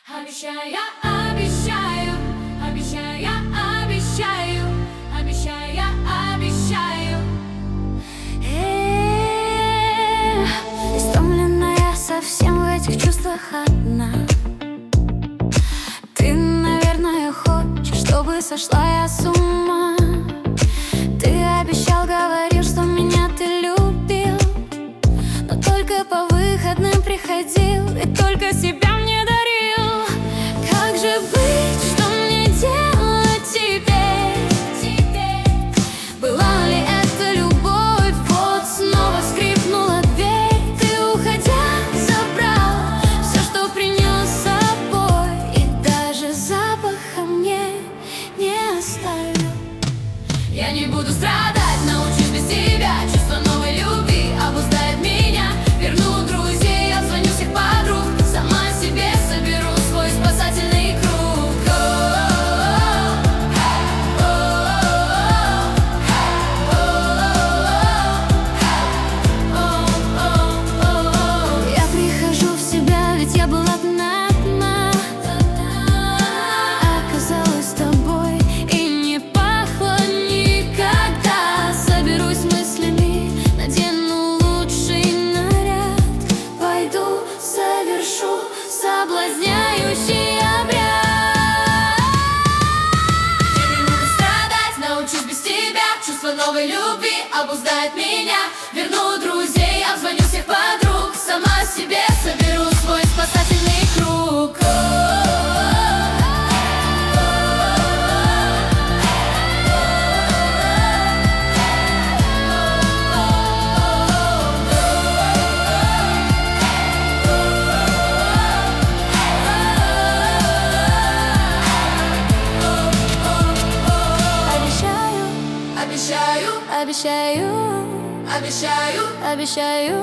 Обещаю, я обещаю, обещаю, я обещаю, обещаю, я обещаю. Истомленная совсем в этих чувствах одна. Ты, наверное, хочешь, чтобы сошла я с ума. Ты обещал, говорил, что меня ты любил, но только по выходным приходил и только себя мне дарил. Как же быть, что мне делать теперь? Была ли это любовь? Вот снова скрипнула дверь. Ты, уходя, забрал все, что принес с собой, и даже запаха мне не оставил. Я не буду страдать, научусь без тебя. Чувство новой любви обуздает меня. Верну друзей, обзвоню всех подруг, сама себе соберу свой спасательный круг. Я прихожу в себя, ведь я была одна. Оказалась с тобой и не пахло никогда. Соберусь мыслями, надену лучший наряд, пойду, совершу соблазняющий обряд. Я не буду страдать, научусь без тебя. Чувство новой любви обуздает меня. Верну друзей, обзвоню всех подруг, сама себе соберу свой спасательный круг. Обещаю, Обещаю, обещаю,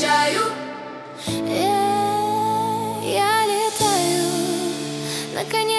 обещаю. я летаю, наконец.